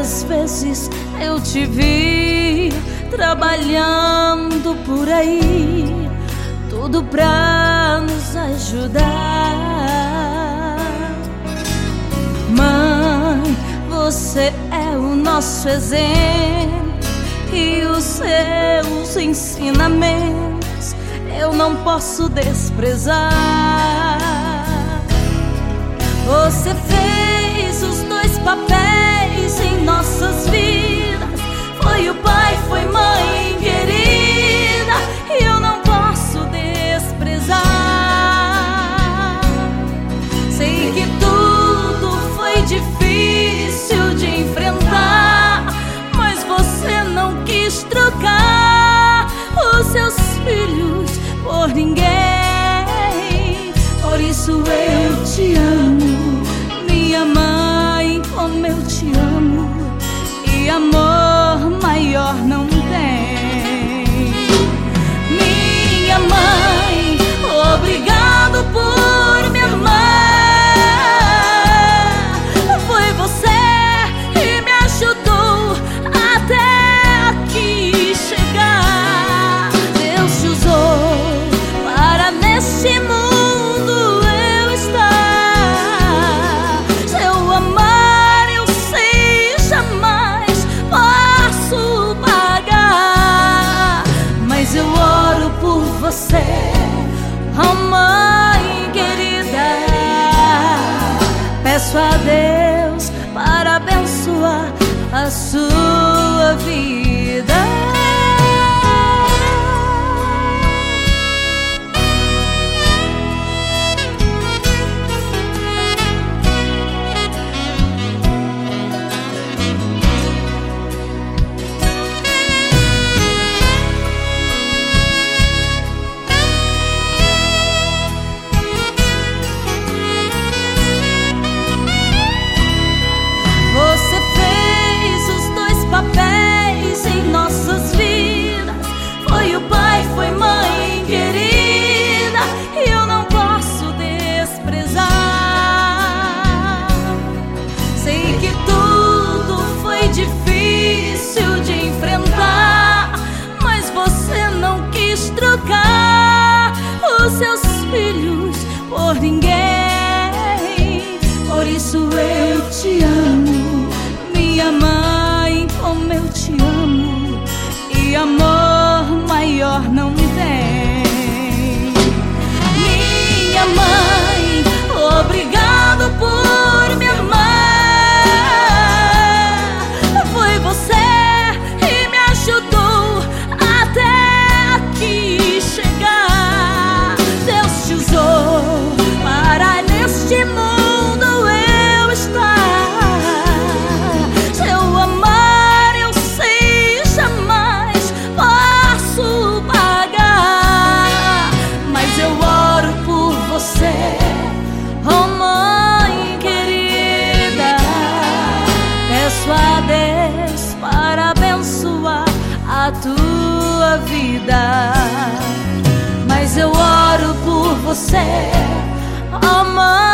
Quantas vezes eu te vi trabalhando por aí, tudo pra nos ajudar. Mãe, você é o nosso exemplo e os seus ensinamentos eu não posso desprezar. Você fez os dois papéis em nossas vidas, foi o pai, foi mãe querida, e eu não posso desprezar. Sei que tudo foi difícil de enfrentar, mas você não quis trocar os seus filhos por ninguém. Por isso eu te amo, minha mãe, como eu te amo, e amor maior não tem. Minha mãe, obrigado por me amar. Foi você que me ajudou até aqui chegar. Deus te usou para neste mundo você, oh mãe querida. Peço a Deus para abençoar a sua vida. Papéis em nossas vidas, foi o pai, foi mãe querida, e eu não posso desprezar. Sei que tudo foi difícil de enfrentar, mas você não quis trocar os seus filhos por ninguém. Por isso eu te amo, minha mãe, como eu te amo, e amor maior não tem. Minha mãe, obrigado por me amar. Foi você que me ajudou até aqui chegar. Deus te usou para neste mundo eu estar. Oh mãe querida, peço a Deus para abençoar a tua vida. Mas eu oro por você, oh mãe.